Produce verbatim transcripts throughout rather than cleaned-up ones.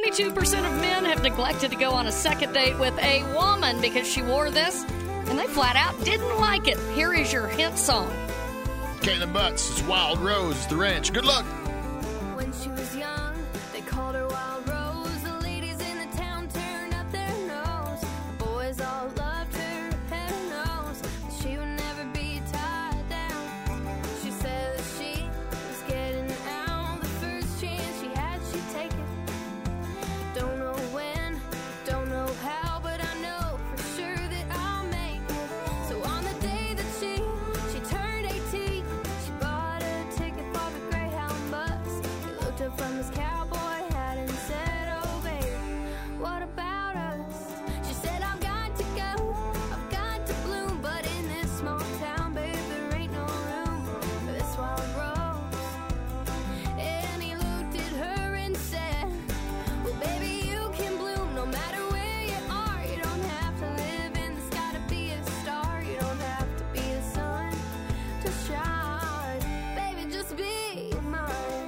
twenty-two percent of men have neglected to go on a second date with a woman because she wore this, and they flat out didn't like it. Here is your hint song. Caitlin Butts, it's Wild Rose, it's The Ranch. Good luck. When she was young, they called her Wild Rose. The ladies in the town turned up their nose. The boys all loved her, heaven knows. She would never be tied down. She said that she was getting out. The first chance she had, she'd take it. Don't know when, don't know how, but I know for sure that I'll make it. So on the day that she, she turned eighteen, she bought a ticket for the Greyhound bus. He looked up from his cowboy hat and said, oh baby, what about us? She said, I've got to go, I've got to bloom, but in this small town, babe, there ain't no room for this wild rose. And he looked at her and said, well baby, you can bloom no matter where you are. You don't have to live in the sky to be a star. You don't have to be the sun to shine. Baby, just be mine.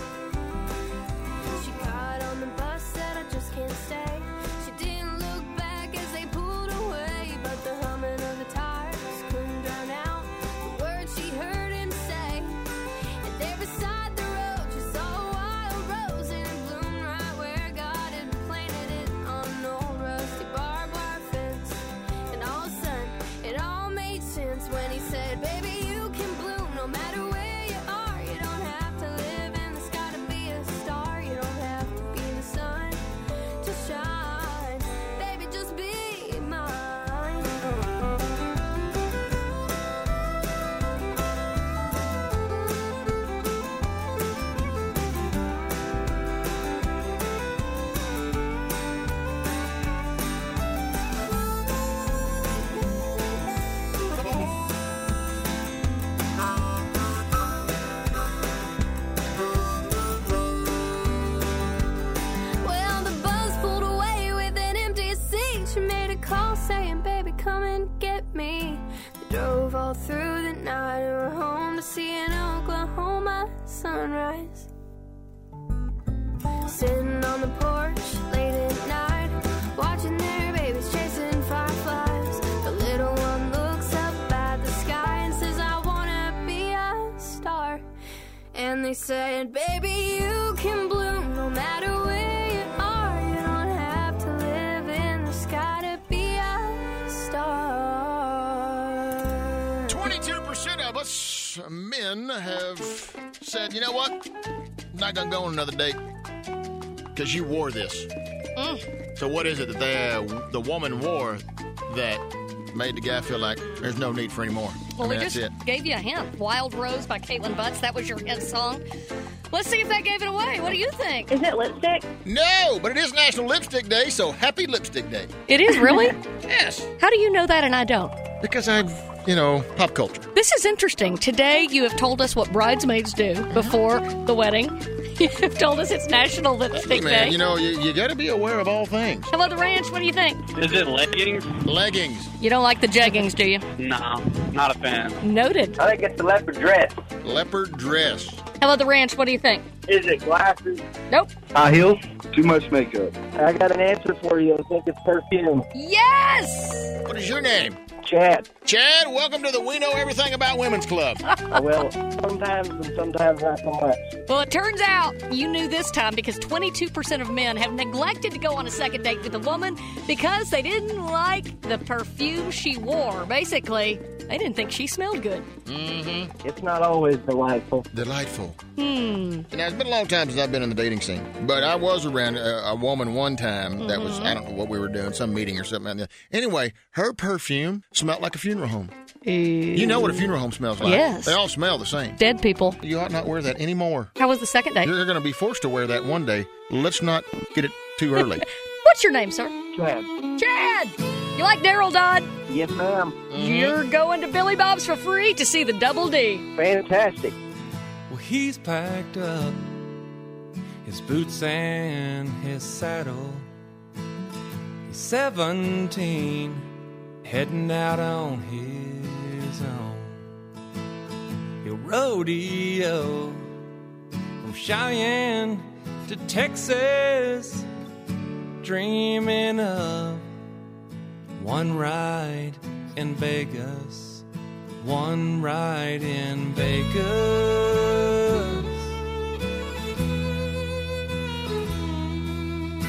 She caught on the bus, said I just can't stay. She didn't look back as they pulled away, but the humming of the tires couldn't drown out the words she heard him say. And there beside the road, she saw a wild rose, and it bloomed right where God had planted it on an old rusty barbed wire fence. And all of a sudden, it all made sense when he said, baby, you can bloom no matter where you are. You don't have to live in the sky to be a star. You don't have to be the sun to shine. Baby, just be mine. Well, the bus pulled away with an empty seat. She made a call saying, baby, come and get me. They drove all through the night and were home to see an Oklahoma sunrise. Sitting on the porch late at night, watching their babies chasing fireflies. The little one looks up at the sky and says, I wanna be a star. And they said, baby, you can bloom no matter where you are. You don't have to live in the sky to be a star. twenty-two percent of us men have said, you know what? I'm not going to go on another date because you wore this. Mm. So what is it that they, uh, the woman wore that made the guy feel like there's no need for any more? Well, I mean, we that's just it. gave you a hint. Wild Rose by Caitlin Butts. That was your hint song. Let's see if that gave it away. What do you think? Is it lipstick? No, but it is National Lipstick Day, so happy Lipstick Day. It is, really? Yes, How do you know that and I don't? because I've, you know, pop culture. This is interesting. Today, you have told us what bridesmaids do before the wedding. You have told us it's National Hey, Lipstick man, Day. you know, you, you got to be aware of all things. Hello, the ranch. What do you think? Is it leggings? Leggings, You don't like the jeggings, do you? No, not a fan. Noted. I think it's the leopard dress. leopard dress. Hello, the ranch. What do you think? Is it glasses? Nope. High heels? Too much makeup. I got an answer for you. I think it's perfume. Yes! What is your name? Chad. Chad, welcome to the We Know Everything About Women's Club. Well, sometimes and sometimes not so much. Well, it turns out you knew this time because twenty-two percent of men have neglected to go on a second date with a woman because they didn't like the perfume she wore. Basically, they didn't think she smelled good. Mm-hmm. It's not always delightful. Delightful. Hmm. Now, it's been a long time since I've been in the dating scene, but I was around a, a woman one time that was, I don't know what we were doing, some meeting or something. Like that. Anyway, her perfume smelled like a funeral home. You know what a funeral home smells like. Yes. They all smell the same. Dead people. You ought not wear that anymore. How was the second date? You're going to be forced to wear that one day. Let's not get it too early. What's your name, sir? Chad. Chad! You like Daryl Dodd? Yes, ma'am. You're going to Billy Bob's for free to see the Double D. Fantastic. Well, he's packed up his boots and his saddle. He's seventeen, heading out on his own. He'll rodeo from Cheyenne to Texas, dreaming of one ride in Vegas, one ride in Vegas.